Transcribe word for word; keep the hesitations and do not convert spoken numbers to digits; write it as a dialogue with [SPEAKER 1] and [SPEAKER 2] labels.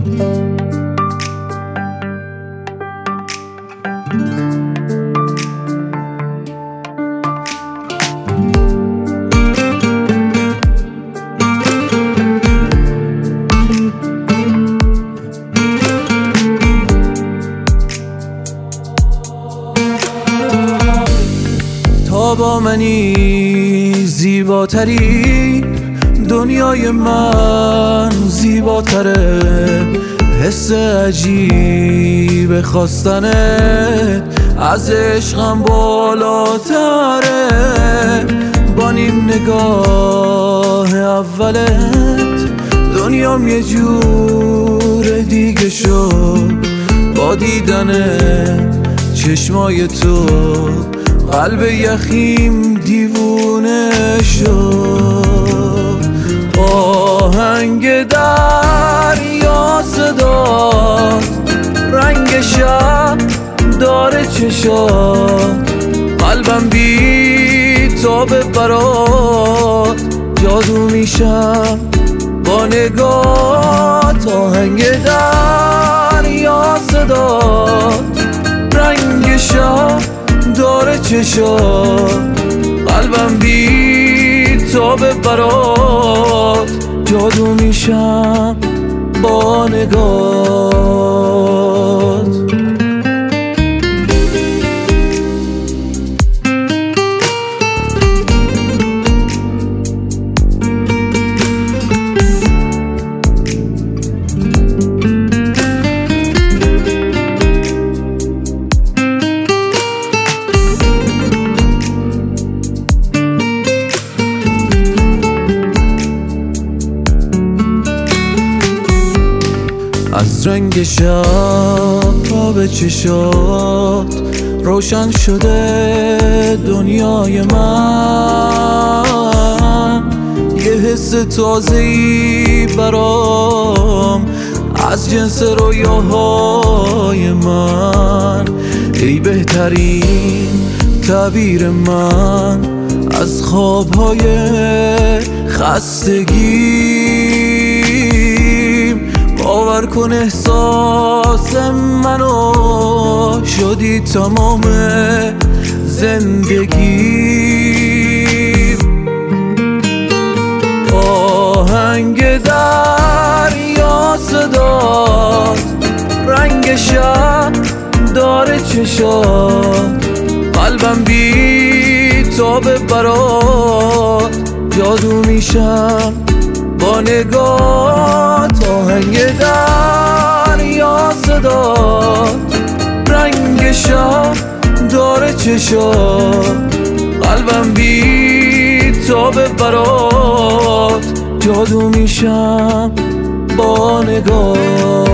[SPEAKER 1] تا با منی زیباتری، دنیای من زیباتره. حس عجیب خواستنت از عشقم بالاتره. با نیم نگاه اولت دنیام یه جور دیگه شد. با دیدن چشمای تو قلب یخیم دیوونه شد. آهنگ دریا صدات، رنگ شب داره چشات. قلبم بی تابه برات جادو میشم با نگات. آهنگ دریا صدات، رنگ شب داره چشات. قلبم بی تابه برات جادو میشم با نگات. از رنگ شب تا به چشات روشن شده دنیای من. یه حس تازه‌ای برام از جنس رویاهای من. ای بهترین تعبیر من از خوابهای خستگی. باور کن احساس منو شدی تمام زندگی. آهنگ دریا صدات، رنگ شب داره چشات. قلبم بی تابه برات جادو میشم با نگات. آهنگ دریا صدات، رنگ شب داره چشات. قلبم بی تابه برات جادو میشم با نگات.